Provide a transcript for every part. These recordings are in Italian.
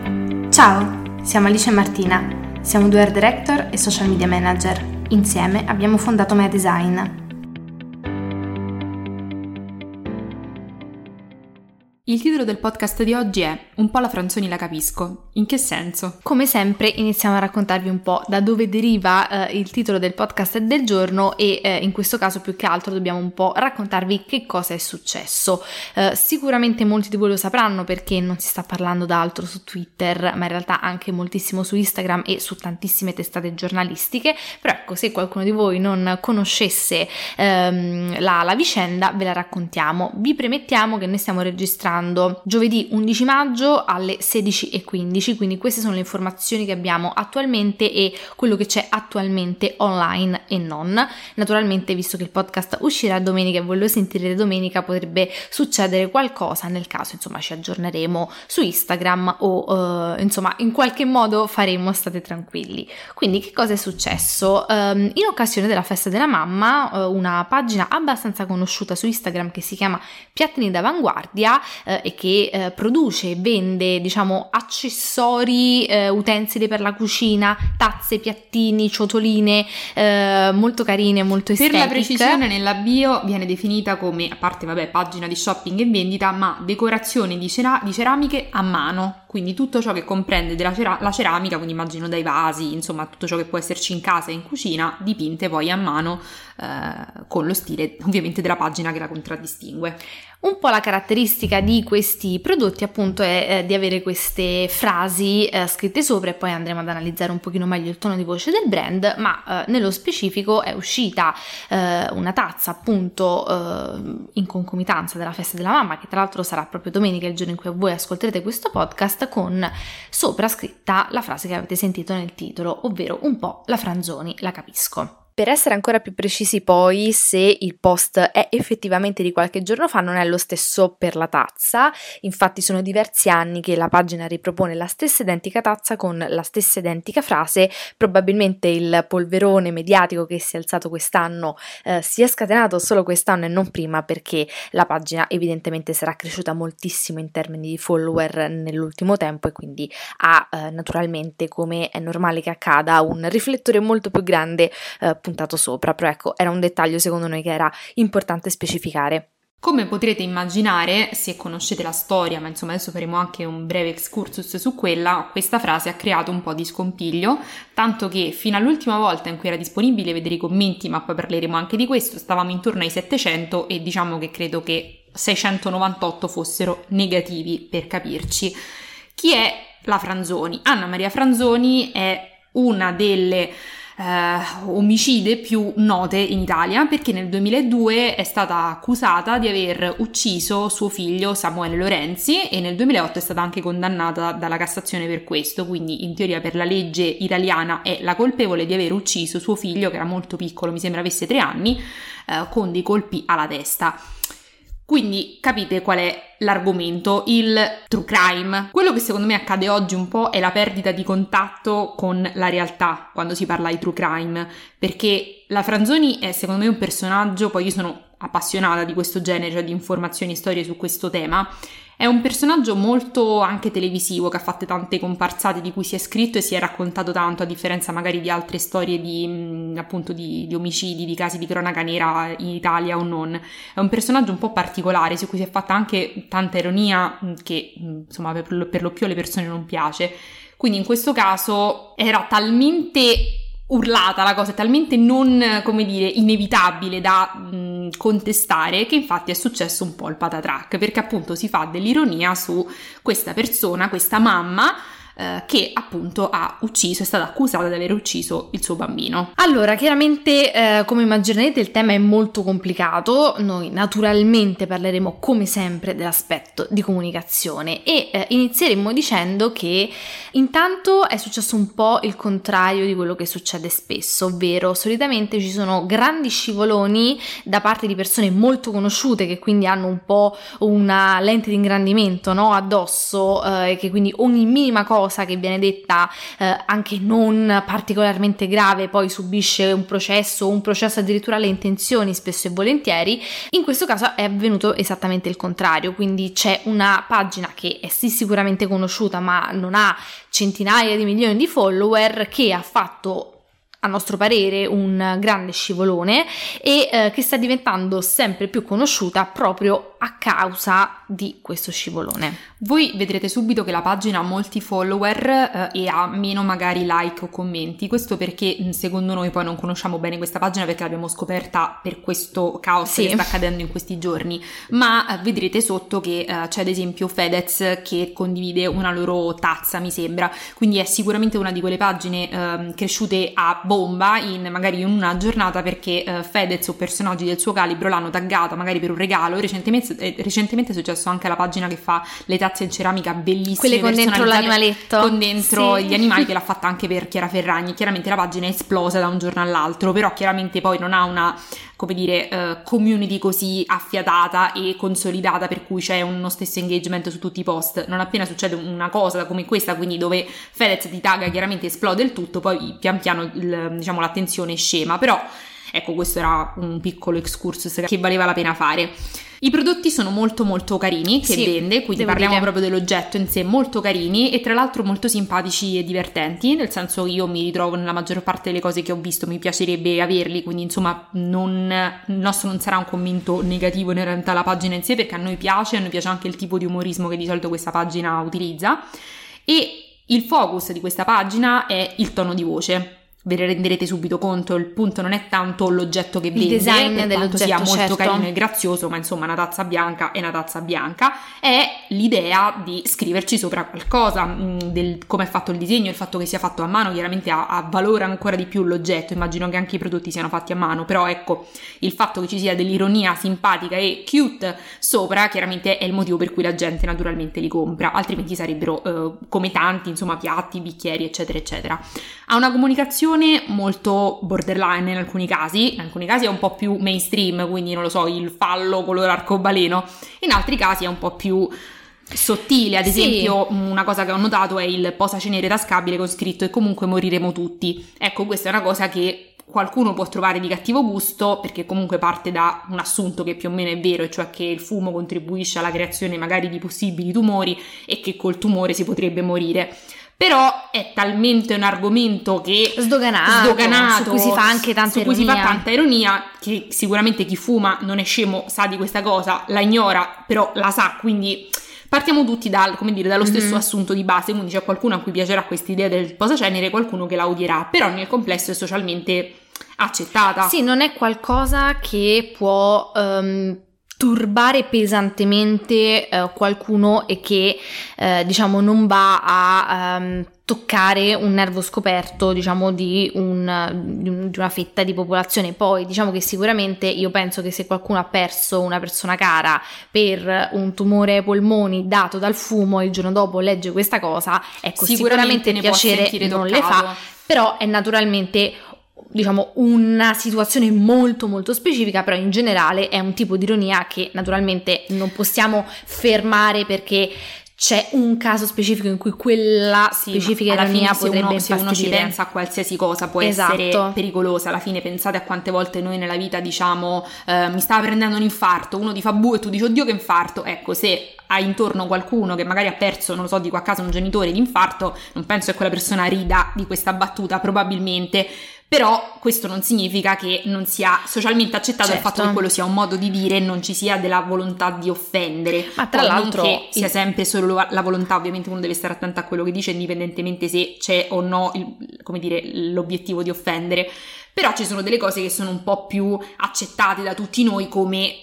Ciao, siamo Alice e Martina, siamo due art director e social media manager. Insieme abbiamo fondato Mea Design. Il titolo del podcast di oggi è Un po' la Franzoni la capisco. In che senso? Come sempre iniziamo a raccontarvi un po' da dove deriva il titolo del podcast del giorno e in questo caso più che altro dobbiamo un po' raccontarvi che cosa è successo. Sicuramente molti di voi lo sapranno perché non si sta parlando d'altro su Twitter, ma in realtà anche moltissimo su Instagram e su tantissime testate giornalistiche, però ecco, se qualcuno di voi non conoscesse la vicenda ve la raccontiamo. Vi premettiamo che noi stiamo registrando giovedì 11 maggio alle 16:15, quindi queste sono le informazioni che abbiamo attualmente e quello che c'è attualmente online e non. Naturalmente, visto che il podcast uscirà domenica e voi lo sentirete domenica, potrebbe succedere qualcosa, nel caso insomma ci aggiorneremo su Instagram o insomma in qualche modo faremo, state tranquilli. Quindi che cosa è successo? In occasione della festa della mamma, una pagina abbastanza conosciuta su Instagram che si chiama Piattini d'Avanguardia e che produce e vende, diciamo, accessori, utensili per la cucina, tazze, piattini, ciotoline, molto carine, molto estetiche. Per la precisione, nella bio viene definita come, a parte pagina di shopping e vendita, ma decorazioni di ceramiche a mano, quindi tutto ciò che comprende la ceramica, quindi immagino dai vasi, insomma tutto ciò che può esserci in casa e in cucina, dipinte poi a mano con lo stile ovviamente della pagina che la contraddistingue. Un po' la caratteristica di questi prodotti appunto è di avere queste frasi scritte sopra e poi andremo ad analizzare un pochino meglio il tono di voce del brand, ma nello specifico è uscita una tazza appunto in concomitanza della festa della mamma, che tra l'altro sarà proprio domenica, il giorno in cui voi ascolterete questo podcast, con sopra scritta la frase che avete sentito nel titolo, ovvero un po' la Franzoni la capisco. Per essere ancora più precisi poi, se il post è effettivamente di qualche giorno fa, non è lo stesso per la tazza, infatti sono diversi anni che la pagina ripropone la stessa identica tazza con la stessa identica frase. Probabilmente il polverone mediatico che si è alzato quest'anno si è scatenato solo quest'anno e non prima, perché la pagina evidentemente sarà cresciuta moltissimo in termini di follower nell'ultimo tempo e quindi ha naturalmente, come è normale che accada, un riflettore molto più grande puntato sopra, però ecco, era un dettaglio secondo noi che era importante specificare. Come potrete immaginare, se conoscete la storia, ma insomma adesso faremo anche un breve excursus su questa frase ha creato un po' di scompiglio, tanto che fino all'ultima volta in cui era disponibile vedere i commenti, ma poi parleremo anche di questo, stavamo intorno ai 700 e diciamo che credo che 698 fossero negativi, per capirci. Chi è la Franzoni? Anna Maria Franzoni è una delle omicide più note in Italia, perché nel 2002 è stata accusata di aver ucciso suo figlio Samuele Lorenzi e nel 2008 è stata anche condannata dalla Cassazione per questo, quindi in teoria per la legge italiana è la colpevole di aver ucciso suo figlio, che era molto piccolo, mi sembra avesse 3 anni, con dei colpi alla testa. Quindi capite qual è l'argomento, il true crime. Quello che secondo me accade oggi un po' è la perdita di contatto con la realtà quando si parla di true crime, perché la Franzoni è secondo me un personaggio, poi io sono appassionata di questo genere, cioè di informazioni e storie su questo tema, è un personaggio molto anche televisivo, che ha fatto tante comparsate di cui si è scritto e si è raccontato tanto, a differenza magari di altre storie di appunto di omicidi, di casi di cronaca nera in Italia o non. È un personaggio un po' particolare, su cui si è fatta anche tanta ironia che insomma per lo più alle persone non piace. Quindi in questo caso era talmente urlata la cosa, è talmente non, come dire, inevitabile da contestare, che infatti è successo un po' il patatrac, perché appunto si fa dell'ironia su questa persona, questa mamma che appunto ha ucciso, è stata accusata di aver ucciso il suo bambino. Allora, chiaramente come immaginerete il tema è molto complicato, noi naturalmente parleremo come sempre dell'aspetto di comunicazione e inizieremo dicendo che intanto è successo un po' il contrario di quello che succede spesso, ovvero solitamente ci sono grandi scivoloni da parte di persone molto conosciute che quindi hanno un po' una lente di ingrandimento, no, addosso, e che quindi ogni minima cosa cosa che viene detta anche non particolarmente grave poi subisce un processo addirittura alle intenzioni spesso e volentieri. In questo caso è avvenuto esattamente il contrario, quindi c'è una pagina che è sì sicuramente conosciuta ma non ha centinaia di milioni di follower, che ha fatto a nostro parere un grande scivolone e che sta diventando sempre più conosciuta proprio a causa di questo scivolone. Voi vedrete subito che la pagina ha molti follower e ha meno magari like o commenti, questo perché secondo noi poi non conosciamo bene questa pagina perché l'abbiamo scoperta per questo caos che sta accadendo in questi giorni, ma vedrete sotto che c'è ad esempio Fedez che condivide una loro tazza, mi sembra, quindi è sicuramente una di quelle pagine cresciute a bomba magari in una giornata perché Fedez o personaggi del suo calibro l'hanno taggata magari per un regalo. Recentemente è successo anche alla pagina che fa le tazze in ceramica bellissime, quelle con dentro l'animaletto, con dentro gli animali, che l'ha fatta anche per Chiara Ferragni. Chiaramente la pagina è esplosa da un giorno all'altro, però chiaramente poi non ha una, come dire, community così affiatata e consolidata per cui c'è uno stesso engagement su tutti i post. Non appena succede una cosa come questa, quindi dove Fedez ti tagga, chiaramente esplode il tutto, poi pian piano l'attenzione scema. Però ecco, questo era un piccolo excursus che valeva la pena fare. I prodotti sono molto molto carini che vende, quindi parliamo proprio dell'oggetto in sé, molto carini e tra l'altro molto simpatici e divertenti, nel senso io mi ritrovo nella maggior parte delle cose che ho visto, mi piacerebbe averli, quindi insomma il nostro non sarà un commento negativo inerente alla pagina in sé, perché a noi piace anche il tipo di umorismo che di solito questa pagina utilizza, e il focus di questa pagina è il tono di voce. Ve ne renderete subito conto, il punto non è tanto l'oggetto che vende, il design dell'oggetto sia molto certo. carino e grazioso, ma insomma una tazza bianca è una tazza bianca, è l'idea di scriverci sopra qualcosa, del come è fatto il disegno, il fatto che sia fatto a mano chiaramente ha valore ancora di più l'oggetto, immagino che anche i prodotti siano fatti a mano, però ecco, il fatto che ci sia dell'ironia simpatica e cute sopra chiaramente è il motivo per cui la gente naturalmente li compra, altrimenti sarebbero come tanti, insomma, piatti, bicchieri eccetera eccetera. Ha una comunicazione molto borderline in alcuni casi è un po' più mainstream, quindi non lo so, il fallo color arcobaleno, in altri casi è un po' più sottile, ad esempio una cosa che ho notato è il posacenere tascabile con scritto "e comunque moriremo tutti". Ecco, questa è una cosa che qualcuno può trovare di cattivo gusto perché comunque parte da un assunto che più o meno è vero, e cioè che il fumo contribuisce alla creazione magari di possibili tumori e che col tumore si potrebbe morire. Però è talmente un argomento che sdoganato, su cui si fa anche tanta ironia, che sicuramente chi fuma non è scemo, sa di questa cosa, la ignora, però la sa, quindi partiamo tutti dallo stesso assunto di base, quindi c'è qualcuno a cui piacerà questa idea del posacenere, qualcuno che la odierà, però nel complesso è socialmente accettata. Sì, non è qualcosa che può turbare pesantemente qualcuno e che diciamo non va a toccare un nervo scoperto, diciamo, di una fetta di popolazione. Poi diciamo che sicuramente io penso che se qualcuno ha perso una persona cara per un tumore ai polmoni dato dal fumo e il giorno dopo legge questa cosa, ecco, sicuramente piacere non le fa, però è naturalmente, diciamo, una situazione molto molto specifica, però in generale è un tipo di ironia che naturalmente non possiamo fermare perché c'è un caso specifico in cui quella specifica ironia potrebbe se uno ci pensa a qualsiasi cosa può essere pericolosa. Alla fine pensate a quante volte noi nella vita diciamo mi stava prendendo un infarto, uno ti fa bu e tu dici oddio che infarto. Ecco, se hai intorno qualcuno che magari ha perso, non lo so, dico a caso un genitore di infarto, non penso che quella persona rida di questa battuta, probabilmente. Però questo non significa che non sia socialmente accettato il fatto che quello sia un modo di dire e non ci sia della volontà di offendere. Ma tra l'altro non che sia sempre solo la volontà, ovviamente uno deve stare attento a quello che dice indipendentemente se c'è o no l'obiettivo di offendere. Però ci sono delle cose che sono un po' più accettate da tutti noi come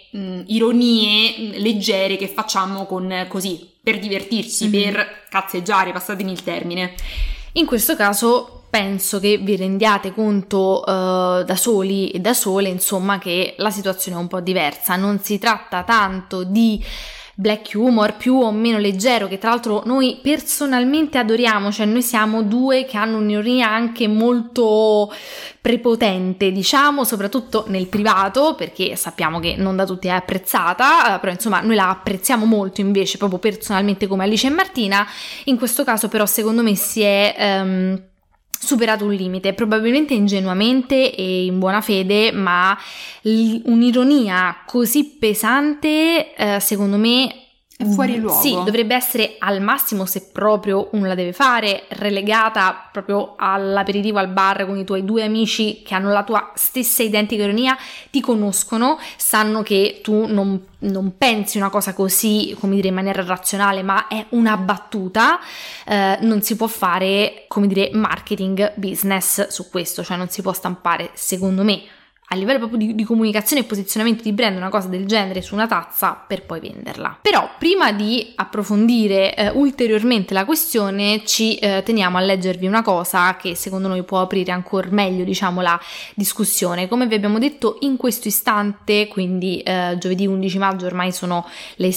ironie leggere che facciamo così, per divertirci, per cazzeggiare, passatemi il termine. In questo caso penso che vi rendiate conto da soli e da sole, insomma, che la situazione è un po' diversa. Non si tratta tanto di black humor più o meno leggero, che tra l'altro noi personalmente adoriamo, cioè noi siamo due che hanno un'ironia anche molto prepotente, diciamo, soprattutto nel privato, perché sappiamo che non da tutti è apprezzata, però insomma noi la apprezziamo molto invece proprio personalmente come Alice e Martina. In questo caso però secondo me si è superato un limite, probabilmente ingenuamente e in buona fede, ma un'ironia così pesante secondo me è fuori luogo. Sì, dovrebbe essere al massimo, se proprio uno la deve fare, relegata proprio all'aperitivo al bar con i tuoi due amici che hanno la tua stessa identica ironia, ti conoscono, sanno che tu non pensi una cosa così, come dire, in maniera razionale, ma è una battuta. Non si può fare, come dire, marketing business su questo, cioè non si può stampare, secondo me, a livello proprio di comunicazione e posizionamento di brand una cosa del genere su una tazza per poi venderla. Però prima di approfondire ulteriormente la questione ci teniamo a leggervi una cosa che secondo noi può aprire ancora meglio, diciamo, la discussione. Come vi abbiamo detto, in questo istante, quindi giovedì 11 maggio, ormai sono le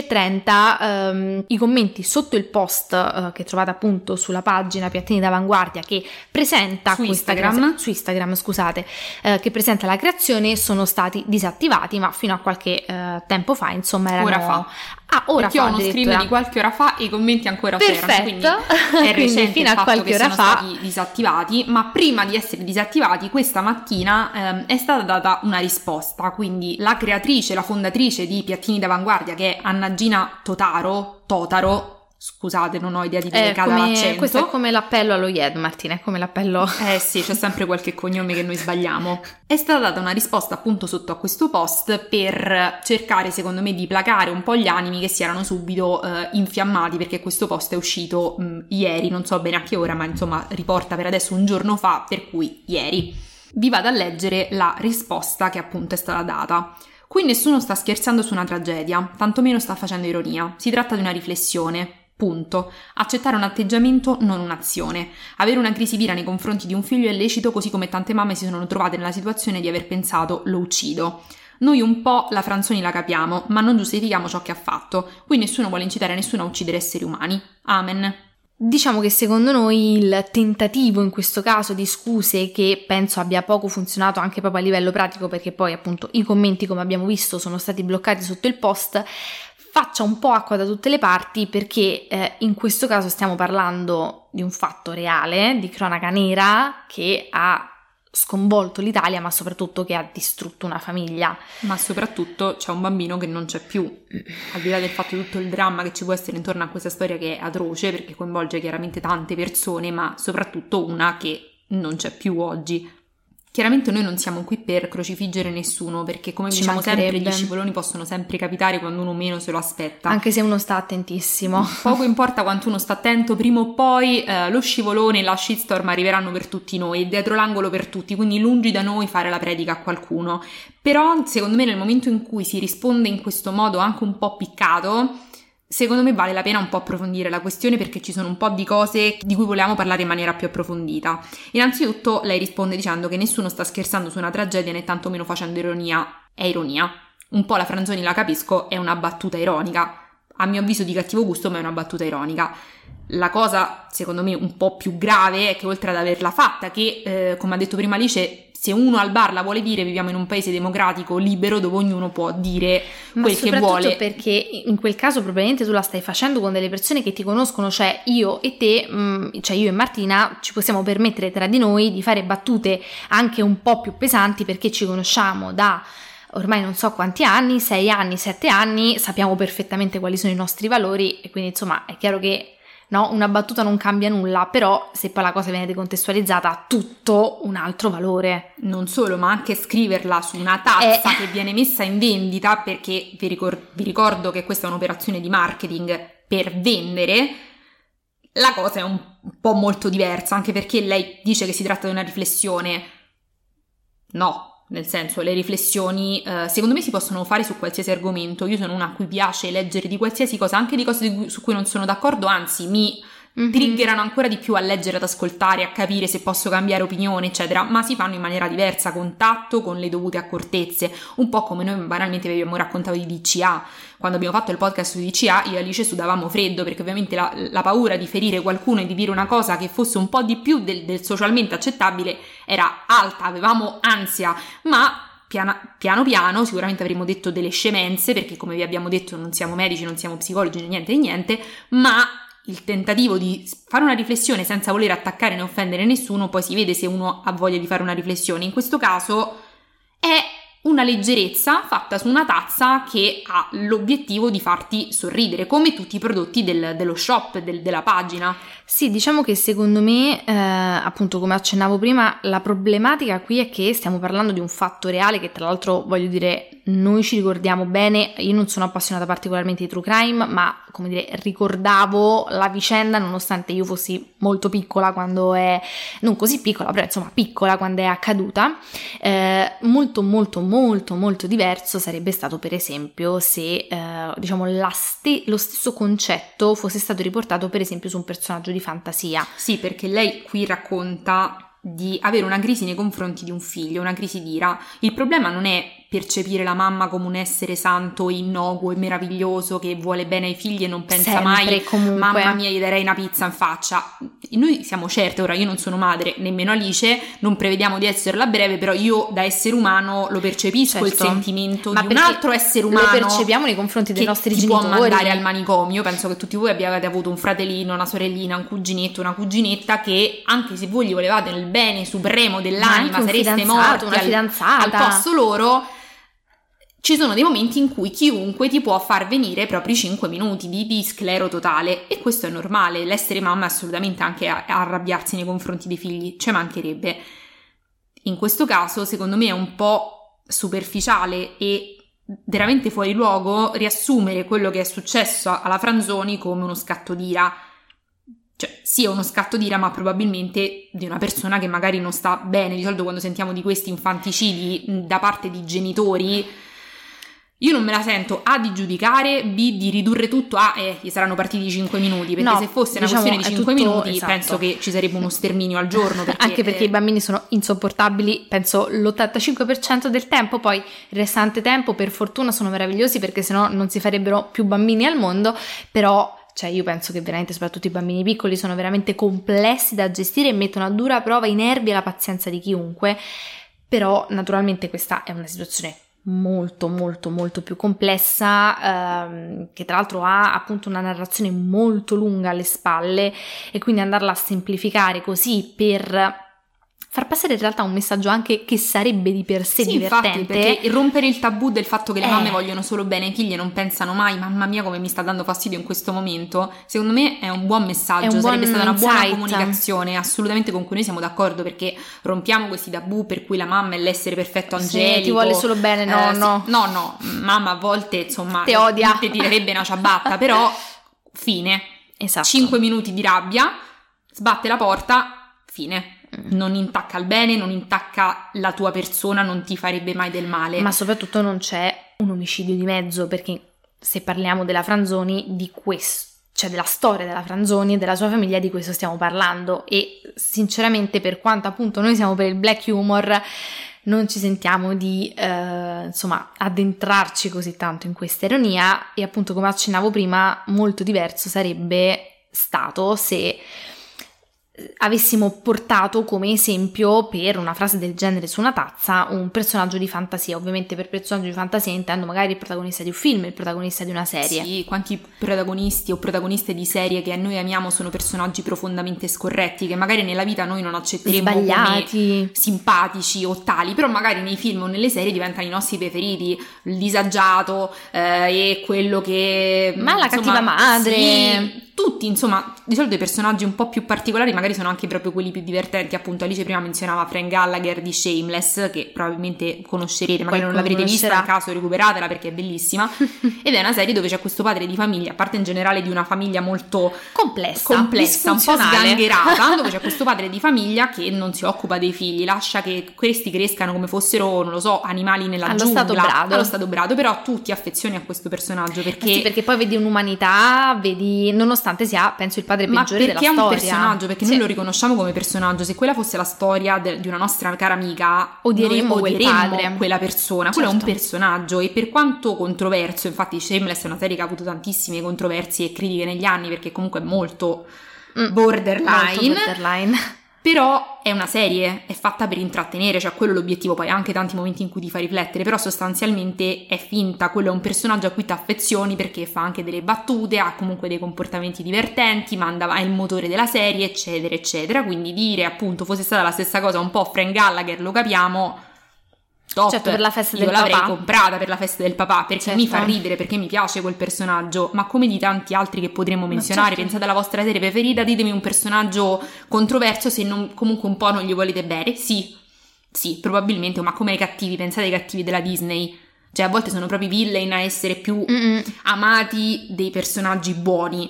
16:30, i commenti sotto il post che trovate appunto sulla pagina Piattini d'Avanguardia, che presenta su Instagram, scusate, che presenta la creazione, sono stati disattivati, ma fino a qualche tempo fa, insomma, erano ora fa. Ora perché fa, ho uno stream di qualche ora fa e i commenti ancora Perfetto. c'erano, quindi è recente fino il a fatto qualche che ora sono fa stati disattivati, ma prima di essere disattivati questa mattina è stata data una risposta. Quindi la creatrice, la fondatrice di Piattini d'Avanguardia, che è Anna Gina Totaro, scusate, non ho idea di dove cada l'accento. Questo è come l'appello allo IED, Martina, è come l'appello. Sì, c'è sempre qualche cognome che noi sbagliamo. È stata data una risposta appunto sotto a questo post per cercare, secondo me, di placare un po' gli animi che si erano subito infiammati, perché questo post è uscito ieri, non so bene a che ora, ma insomma riporta per adesso un giorno fa, per cui ieri. Vi vado a leggere la risposta che appunto è stata data. Qui nessuno sta scherzando su una tragedia, tantomeno sta facendo ironia. Si tratta di una riflessione. Punto. Accettare un atteggiamento, non un'azione. Avere una crisi vera nei confronti di un figlio è lecito, così come tante mamme si sono trovate nella situazione di aver pensato lo uccido. Noi un po' la Franzoni la capiamo, ma non giustifichiamo ciò che ha fatto. Qui nessuno vuole incitare nessuno a uccidere esseri umani. Amen. Diciamo che secondo noi il tentativo in questo caso di scuse, che penso abbia poco funzionato anche proprio a livello pratico, perché poi appunto i commenti, come abbiamo visto, sono stati bloccati sotto il post, faccia un po' acqua da tutte le parti, perché in questo caso stiamo parlando di un fatto reale, di cronaca nera, che ha sconvolto l'Italia, ma soprattutto che ha distrutto una famiglia. Ma soprattutto c'è un bambino che non c'è più, al di là del fatto di tutto il dramma che ci può essere intorno a questa storia, che è atroce perché coinvolge chiaramente tante persone, ma soprattutto una che non c'è più oggi. Chiaramente noi non siamo qui per crocifiggere nessuno, perché come diciamo sempre, gli scivoloni possono sempre capitare quando uno meno se lo aspetta. Anche se uno sta attentissimo. Poco importa quanto uno sta attento, prima o poi lo scivolone e la shitstorm arriveranno per tutti noi, dietro l'angolo per tutti, quindi lungi da noi fare la predica a qualcuno. Però secondo me nel momento in cui si risponde in questo modo anche un po' piccato, secondo me vale la pena un po' approfondire la questione, perché ci sono un po' di cose di cui volevamo parlare in maniera più approfondita. Innanzitutto lei risponde dicendo che nessuno sta scherzando su una tragedia, né tantomeno facendo ironia. È ironia. Un po' la Franzoni la capisco, è una battuta ironica. A mio avviso di cattivo gusto, ma è una battuta ironica. La cosa, secondo me, un po' più grave è che oltre ad averla fatta, che, come ha detto prima Alice, se uno al bar la vuole dire, viviamo in un paese democratico, libero, dove ognuno può dire quel che vuole. Ma soprattutto perché in quel caso probabilmente tu la stai facendo con delle persone che ti conoscono, cioè io e te, cioè io e Martina, ci possiamo permettere tra di noi di fare battute anche un po' più pesanti, perché ci conosciamo da ormai non so quanti anni, 6 anni, 7 anni, sappiamo perfettamente quali sono i nostri valori, e quindi insomma è chiaro che no, una battuta non cambia nulla, però se poi la cosa viene decontestualizzata ha tutto un altro valore. Non solo, ma anche scriverla su una tazza che viene messa in vendita, perché vi ricordo che questa è un'operazione di marketing per vendere, la cosa è un po' molto diversa, anche perché lei dice che si tratta di una riflessione. No. Nel senso, le riflessioni secondo me si possono fare su qualsiasi argomento. Io sono una a cui piace leggere di qualsiasi cosa, anche di cose su cui non sono d'accordo, anzi mi triggerano ancora di più a leggere, ad ascoltare, a capire se posso cambiare opinione, eccetera, ma si fanno in maniera diversa, con tatto, con le dovute accortezze, un po' come noi banalmente vi abbiamo raccontato di DCA. Quando abbiamo fatto il podcast su DCA, io e Alice sudavamo freddo, perché ovviamente la paura di ferire qualcuno e di dire una cosa che fosse un po' di più del socialmente accettabile era alta, avevamo ansia, ma piano piano sicuramente avremmo detto delle scemenze, perché come vi abbiamo detto non siamo medici, non siamo psicologi né niente di niente, ma il tentativo di fare una riflessione senza voler attaccare né offendere nessuno, poi si vede se uno ha voglia di fare una riflessione. In questo caso è una leggerezza fatta su una tazza che ha l'obiettivo di farti sorridere, come tutti i prodotti dello shop, della pagina. Sì, diciamo che secondo me, appunto come accennavo prima, la problematica qui è che stiamo parlando di un fatto reale che, tra l'altro, voglio dire, noi ci ricordiamo bene. Io non sono appassionata particolarmente di true crime, ma, come dire, ricordavo la vicenda nonostante io fossi molto piccola quando è, non così piccola, però insomma piccola quando è accaduta. Molto molto molto molto diverso sarebbe stato, per esempio, se diciamo lo stesso concetto fosse stato riportato, per esempio, su un personaggio di fantasia. Sì, perché lei qui racconta di avere una crisi nei confronti di un figlio, una crisi d'ira. Il problema non è percepire la mamma come un essere santo, innocuo e meraviglioso che vuole bene ai figli e non pensa sempre, mai comunque, mamma mia gli darei una pizza in faccia. Noi siamo certe, ora io non sono madre, nemmeno Alice, non prevediamo di esserla a breve, però io da essere umano lo percepisco, certo, il sentimento di un altro essere umano. Lo percepiamo nei confronti dei nostri genitori. Può mandare al manicomio. Penso che tutti voi abbiate avuto un fratellino, una sorellina, un cuginetto, una cuginetta che, anche se voi gli volevate nel bene supremo dell'anima, sareste morti una fidanzata al posto loro, ci sono dei momenti in cui chiunque ti può far venire i propri 5 minuti di sclero totale, e questo è normale. L'essere mamma è assolutamente anche arrabbiarsi nei confronti dei figli, ci mancherebbe. In questo caso, secondo me, è un po' superficiale e veramente fuori luogo riassumere quello che è successo alla Franzoni come uno scatto d'ira. Cioè, sì, è uno scatto d'ira, ma probabilmente di una persona che magari non sta bene. Di solito quando sentiamo di questi infanticidi da parte di genitori, io non me la sento A di giudicare, B di ridurre tutto a gli saranno partiti 5 minuti, perché se fosse una questione di 5 minuti, esatto, penso che ci sarebbe uno sterminio al giorno, perché, anche perché i bambini sono insopportabili, penso l'85% del tempo. Poi il restante tempo, per fortuna, sono meravigliosi, perché sennò non si farebbero più bambini al mondo. Però, cioè, io penso che veramente soprattutto i bambini piccoli sono veramente complessi da gestire e mettono a dura prova i nervi e la pazienza di chiunque. Però naturalmente questa è una situazione molto molto molto più complessa, che tra l'altro ha appunto una narrazione molto lunga alle spalle, e quindi andarla a semplificare così per far passare in realtà un messaggio anche che sarebbe di per sé divertente. Infatti, perché rompere il tabù del fatto che le mamme vogliono solo bene ai figli e non pensano mai mamma mia come mi sta dando fastidio in questo momento, secondo me è un buon messaggio, sarebbe stata una buona comunicazione, assolutamente, con cui noi siamo d'accordo, perché rompiamo questi tabù per cui la mamma è l'essere perfetto angelico, ti vuole solo bene. No, mamma a volte insomma ti odia, ti tirerebbe una ciabatta, però fine, esatto, 5 minuti di rabbia, sbatte la porta, fine. Non intacca il bene, non intacca la tua persona, non ti farebbe mai del male. Ma soprattutto non c'è un omicidio di mezzo, perché se parliamo della Franzoni, di questo, cioè della storia della Franzoni e della sua famiglia, di questo stiamo parlando. E sinceramente, per quanto appunto noi siamo per il black humor, non ci sentiamo di insomma addentrarci così tanto in questa ironia. E appunto, come accennavo prima, molto diverso sarebbe stato se avessimo portato come esempio, per una frase del genere su una tazza, un personaggio di fantasia. Ovviamente per personaggio di fantasia intendo magari il protagonista di un film, il protagonista di una serie. Sì, quanti protagonisti o protagoniste di serie che noi amiamo sono personaggi profondamente scorretti, che magari nella vita noi non accetteremo come simpatici o tali, però magari nei film o nelle serie diventano i nostri preferiti, il disagiato e quello che... Ma la cattiva madre... Sì, tutti, insomma, di solito i personaggi un po' più particolari magari sono anche proprio quelli più divertenti. Appunto, Alice prima menzionava Frank Gallagher di Shameless, che probabilmente conoscerete, magari non l'avrete vista, in caso recuperatela perché è bellissima. Ed è una serie dove c'è questo padre di famiglia, a parte in generale di una famiglia molto complessa, un po' sgangherata, dove c'è questo padre di famiglia che non si occupa dei figli, lascia che questi crescano come fossero, non lo so, animali nella giungla, allo stato brado, però tu ti affezioni a questo personaggio perché... Sì, perché poi vedi un'umanità, vedi, nonostante nonostante sia, penso, il padre peggiore della storia. Ma perché è un personaggio, perché noi lo riconosciamo come personaggio. Se quella fosse la storia di una nostra cara amica, odieremmo quella persona. Quello è un personaggio, e per quanto controverso, infatti Shameless è una serie che ha avuto tantissime controversie e critiche negli anni, perché comunque è molto borderline. Però è una serie, è fatta per intrattenere, cioè quello è l'obiettivo, poi ha anche tanti momenti in cui ti fa riflettere, però sostanzialmente è finta, quello è un personaggio a cui ti affezioni perché fa anche delle battute, ha comunque dei comportamenti divertenti, è il motore della serie, eccetera, eccetera, quindi dire appunto fosse stata la stessa cosa un po' Frank Gallagher, lo capiamo, top. Certo, per la festa del papà. Io l'avrei comprata per la festa del papà, perché certo. mi fa ridere, perché mi piace quel personaggio, ma come di tanti altri che potremmo menzionare, certo. Pensate alla vostra serie preferita, ditemi un personaggio controverso se comunque un po' non gli volete bene. Sì, probabilmente, ma come ai cattivi, pensate ai cattivi della Disney, cioè a volte sono proprio villain a essere più amati dei personaggi buoni.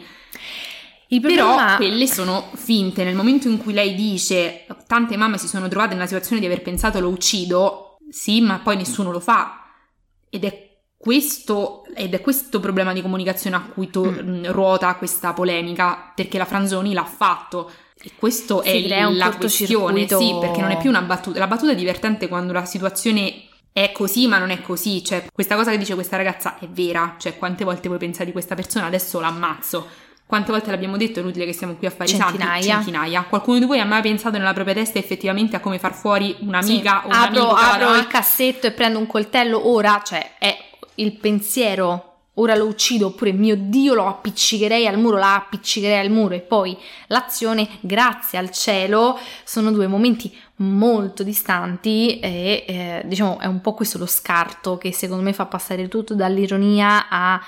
Però quelle sono finte. Nel momento in cui lei dice tante mamme si sono trovate nella situazione di aver pensato lo uccido, sì, ma poi nessuno lo fa, ed è questo problema di comunicazione a cui ruota questa polemica, perché la Franzoni l'ha fatto, e questo è la questione, sì, perché non è più una battuta. La battuta è divertente quando la situazione è così ma non è così, cioè questa cosa che dice questa ragazza è vera, cioè quante volte voi pensate di questa persona, adesso l'ammazzo. Quante volte l'abbiamo detto, è inutile che stiamo qui a fare i santi. Centinaia. Qualcuno di voi ha mai pensato nella propria testa effettivamente a come far fuori un'amica o un amico? Apro il cassetto e prendo un coltello ora, cioè è il pensiero, ora lo uccido, oppure mio Dio lo appiccicherei al muro, la appiccicherei al muro, e poi l'azione, grazie al cielo, sono due momenti molto distanti e diciamo è un po' questo lo scarto che secondo me fa passare tutto dall'ironia a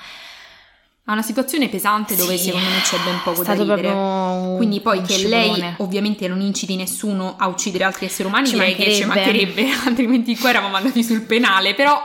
una situazione pesante dove secondo me c'è ben poco da ridere. Quindi poi che lei ovviamente non inciti nessuno a uccidere altri esseri umani, direi che ci mancherebbe, altrimenti qua eravamo andati sul penale, però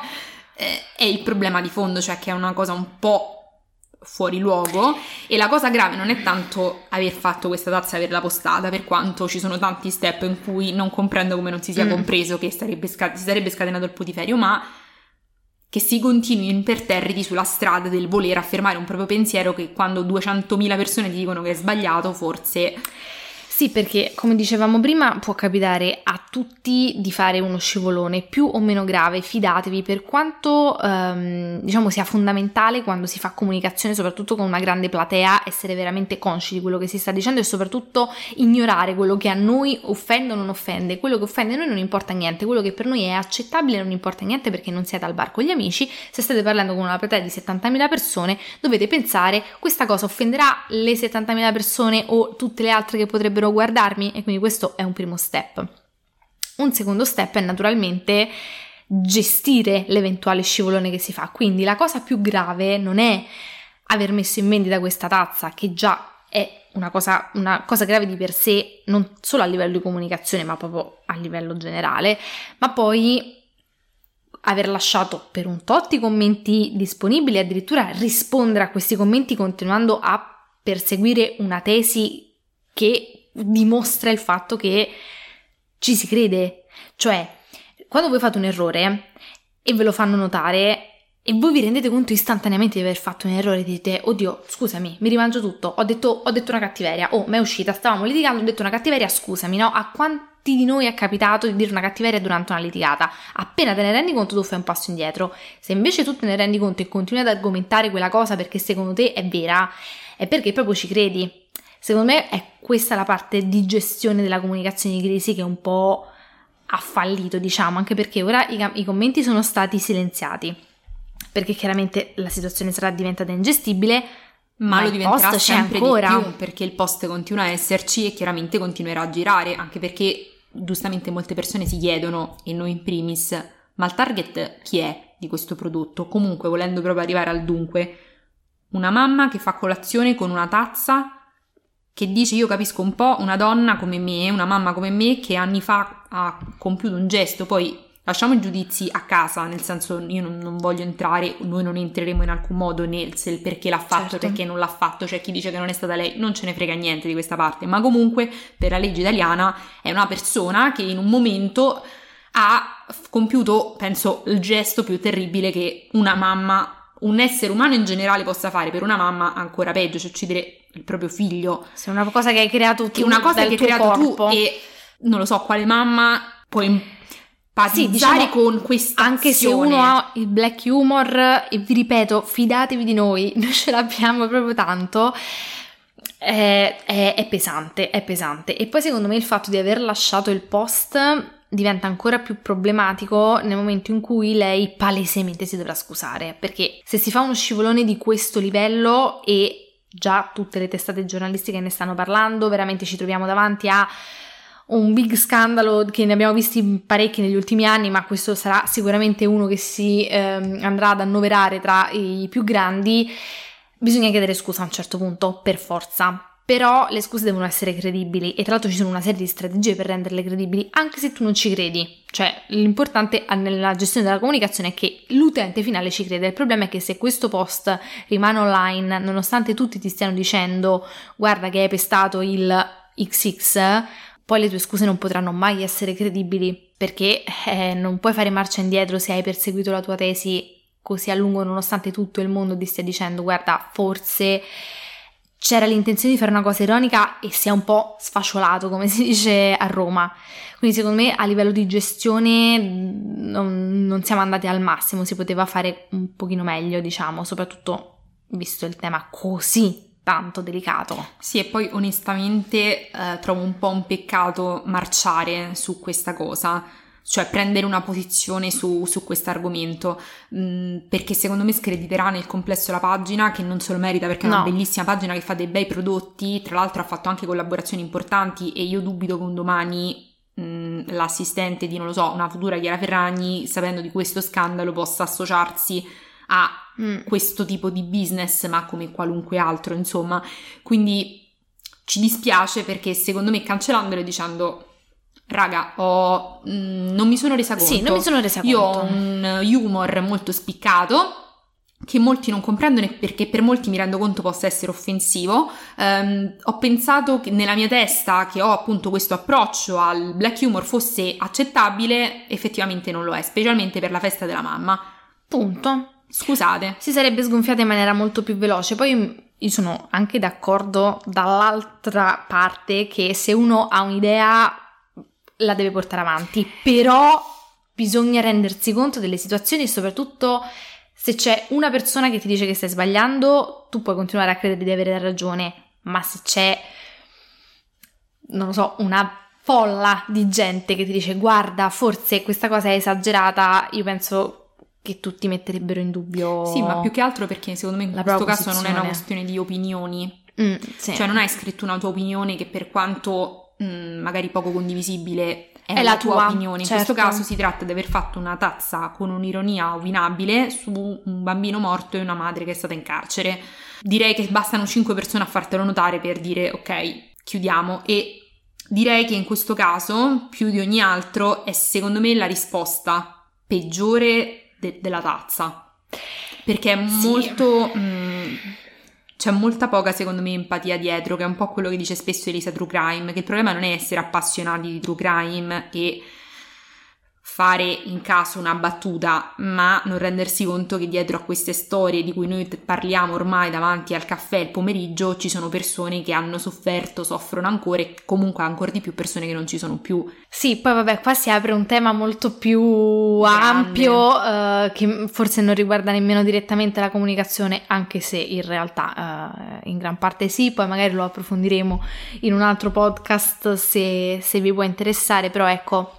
è il problema di fondo, cioè che è una cosa un po' fuori luogo, e la cosa grave non è tanto aver fatto questa tazza e averla postata, per quanto ci sono tanti step in cui non comprendo come non si sia compreso che si sarebbe scatenato il putiferio, ma che si continui imperterriti sulla strada del voler affermare un proprio pensiero, che quando 200.000 persone ti dicono che è sbagliato, forse... Sì, perché come dicevamo prima può capitare a tutti di fare uno scivolone più o meno grave, fidatevi, per quanto diciamo sia fondamentale quando si fa comunicazione, soprattutto con una grande platea, essere veramente consci di quello che si sta dicendo e soprattutto ignorare quello che a noi offende o non offende. Quello che offende a noi non importa niente, quello che per noi è accettabile non importa niente, perché non siete al bar con gli amici. Se state parlando con una platea di 70.000 persone dovete pensare: questa cosa offenderà le 70.000 persone o tutte le altre che potrebbero guardarmi? E quindi questo è un primo step. Un secondo step è naturalmente gestire l'eventuale scivolone che si fa. Quindi la cosa più grave non è aver messo in vendita questa tazza, che già è una cosa grave di per sé, non solo a livello di comunicazione ma proprio a livello generale, ma poi aver lasciato per un tot i commenti disponibili, addirittura rispondere a questi commenti continuando a perseguire una tesi che dimostra il fatto che ci si crede. Cioè, quando voi fate un errore e ve lo fanno notare e voi vi rendete conto istantaneamente di aver fatto un errore, dite: oddio, scusami, mi rimangio tutto, ho detto una cattiveria, mi è uscita, stavamo litigando, ho detto una cattiveria, scusami, no? A quanti di noi è capitato di dire una cattiveria durante una litigata? Appena te ne rendi conto tu fai un passo indietro. Se invece tu te ne rendi conto e continui ad argomentare quella cosa perché secondo te è vera, è perché proprio ci credi. Secondo me è questa la parte di gestione della comunicazione di crisi che un po' ha fallito, diciamo, anche perché ora i commenti sono stati silenziati, perché chiaramente la situazione sarà diventata ingestibile, ma lo diventerà sempre di ancora. Più, perché il post continua a esserci e chiaramente continuerà a girare, anche perché giustamente molte persone si chiedono, e noi in primis, ma il target chi è di questo prodotto? Comunque, volendo proprio arrivare al dunque, una mamma che fa colazione con una tazza che dice: io capisco un po' una donna come me, una mamma come me, che anni fa ha compiuto un gesto. Poi lasciamo i giudizi a casa, nel senso, io non voglio entrare, noi non entreremo in alcun modo nel perché l'ha fatto, certo, perché non l'ha fatto. C'è chi dice che non è stata lei, non ce ne frega niente di questa parte, ma comunque per la legge italiana è una persona che in un momento ha compiuto, penso, il gesto più terribile che una mamma, un essere umano in generale possa fare. Per una mamma ancora peggio, cioè uccidere il proprio figlio. Se è una cosa che hai creato tu, una cosa che hai creato corpo. tu, e non lo so quale mamma può empatizzare diciamo, con questa anche azione. Se uno ha il black humor, e vi ripeto, fidatevi di noi, noi ce l'abbiamo proprio tanto. È pesante, è pesante. E poi secondo me il fatto di aver lasciato il post diventa ancora più problematico nel momento in cui lei palesemente si dovrà scusare, perché se si fa uno scivolone di questo livello, e già tutte le testate giornalistiche ne stanno parlando, veramente ci troviamo davanti a un big scandalo che ne abbiamo visti parecchi negli ultimi anni, ma questo sarà sicuramente uno che si andrà ad annoverare tra i più grandi. Bisogna chiedere scusa a un certo punto, per forza, però le scuse devono essere credibili, e tra l'altro ci sono una serie di strategie per renderle credibili, anche se tu non ci credi. Cioè, l'importante nella gestione della comunicazione è che l'utente finale ci crede. Il problema è che se questo post rimane online, nonostante tutti ti stiano dicendo guarda che hai pestato il XX, poi le tue scuse non potranno mai essere credibili, perché non puoi fare marcia indietro se hai perseguito la tua tesi così a lungo, nonostante tutto il mondo ti stia dicendo guarda, forse c'era l'intenzione di fare una cosa ironica e si è un po' sfasciolato, come si dice a Roma. Quindi secondo me a livello di gestione non siamo andati al massimo, si poteva fare un pochino meglio, diciamo, soprattutto visto il tema così tanto delicato. Sì, e poi onestamente trovo un po' un peccato marciare su questa cosa, cioè prendere una posizione su questo argomento, perché secondo me screditerà nel complesso la pagina, che non se lo merita, perché è una bellissima pagina che fa dei bei prodotti, tra l'altro ha fatto anche collaborazioni importanti, e io dubito che un domani l'assistente di, non lo so, una futura Chiara Ferragni, sapendo di questo scandalo, possa associarsi a questo tipo di business, ma come qualunque altro, insomma. Quindi ci dispiace, perché secondo me cancellandolo e dicendo raga, non mi sono resa conto. Sì, non mi sono resa conto. Io ho un humor molto spiccato che molti non comprendono, perché per molti mi rendo conto possa essere offensivo. Ho pensato che nella mia testa, che ho appunto questo approccio al black humor, fosse accettabile. Effettivamente non lo è, specialmente per la festa della mamma. Punto. Scusate. Si sarebbe sgonfiata in maniera molto più veloce. Poi io sono anche d'accordo dall'altra parte che se uno ha un'idea la deve portare avanti, però bisogna rendersi conto delle situazioni, e soprattutto se c'è una persona che ti dice che stai sbagliando, tu puoi continuare a credere di avere ragione, ma se c'è, non lo so, una folla di gente che ti dice guarda, forse questa cosa è esagerata, io penso che tutti metterebbero in dubbio. Sì, ma più che altro perché secondo me in questo caso non è una questione di opinioni. Sì. Cioè non hai scritto una tua opinione che, per quanto magari poco condivisibile, è la tua opinione. In questo caso si tratta di aver fatto una tazza con un'ironia opinabile su un bambino morto e una madre che è stata in carcere. Direi che bastano 5 persone a fartelo notare per dire ok, chiudiamo. E direi che in questo caso, più di ogni altro, è secondo me la risposta peggiore della tazza, perché è molto c'è molta poca, secondo me, empatia dietro, che è un po' quello che dice spesso Elisa True Crime, che il problema non è essere appassionati di True Crime e fare in caso una battuta, ma non rendersi conto che dietro a queste storie di cui noi parliamo ormai davanti al caffè il pomeriggio ci sono persone che hanno sofferto, soffrono ancora, e comunque ancora di più persone che non ci sono più. Sì, poi vabbè, qua si apre un tema molto più ampio, che forse non riguarda nemmeno direttamente la comunicazione, anche se in realtà in gran parte sì, poi magari lo approfondiremo in un altro podcast se vi può interessare, però ecco,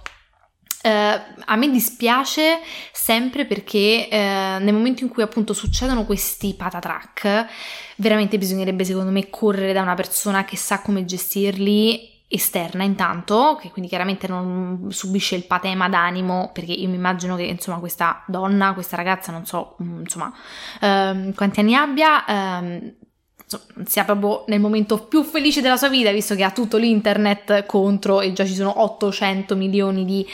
a me dispiace sempre perché nel momento in cui appunto succedono questi patatrack, veramente bisognerebbe secondo me correre da una persona che sa come gestirli, esterna intanto, che quindi chiaramente non subisce il patema d'animo, perché io mi immagino che insomma questa donna, questa ragazza, non so insomma quanti anni abbia, sia proprio nel momento più felice della sua vita, visto che ha tutto l'internet contro e già ci sono 800 milioni di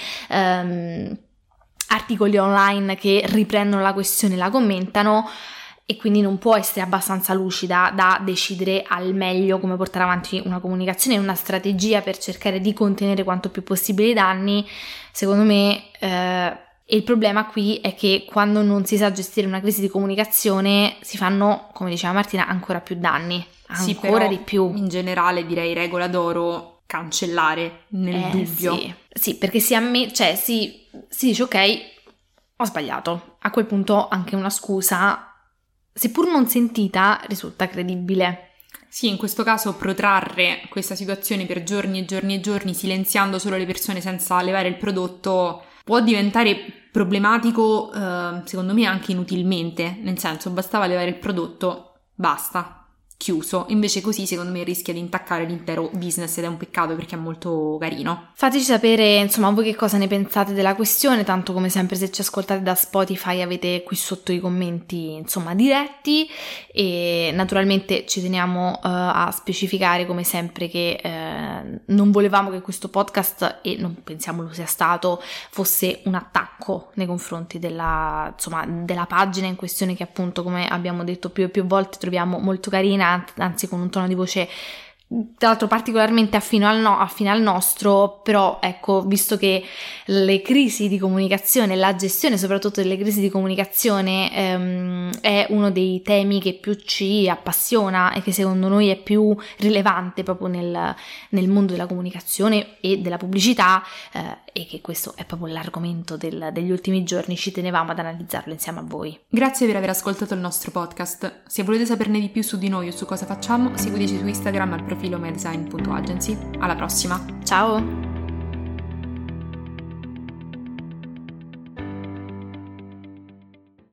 articoli online che riprendono la questione e la commentano, e quindi non può essere abbastanza lucida da decidere al meglio come portare avanti una comunicazione e una strategia per cercare di contenere quanto più possibile i danni. Secondo me E il problema qui è che quando non si sa gestire una crisi di comunicazione si fanno, come diceva Martina, ancora più danni, ancora di più. In generale direi regola d'oro, cancellare nel dubbio. Sì, perché si dice ok, ho sbagliato. A quel punto anche una scusa, seppur non sentita, risulta credibile. Sì, in questo caso protrarre questa situazione per giorni e giorni e giorni, silenziando solo le persone senza levare il prodotto, può diventare problematico, secondo me anche inutilmente, nel senso bastava levare il prodotto, basta, chiuso. Invece così secondo me rischia di intaccare l'intero business ed è un peccato perché è molto carino. Fateci sapere insomma voi che cosa ne pensate della questione, tanto come sempre se ci ascoltate da Spotify avete qui sotto i commenti insomma diretti, e naturalmente ci teniamo a specificare come sempre che non volevamo che questo podcast, e non pensiamo lo sia stato, fosse un attacco nei confronti della pagina in questione, che appunto, come abbiamo detto più e più volte, troviamo molto carina, anzi con un tono di voce tra l'altro particolarmente affine al nostro, però ecco, visto che le crisi di comunicazione, la gestione soprattutto delle crisi di comunicazione è uno dei temi che più ci appassiona e che secondo noi è più rilevante proprio nel mondo della comunicazione e della pubblicità, e che questo è proprio l'argomento degli ultimi giorni, ci tenevamo ad analizzarlo insieme a voi. Grazie per aver ascoltato il nostro podcast. Se volete saperne di più su di noi o su cosa facciamo, seguiteci su Instagram al profilo meddesign.agency. Alla prossima! Ciao!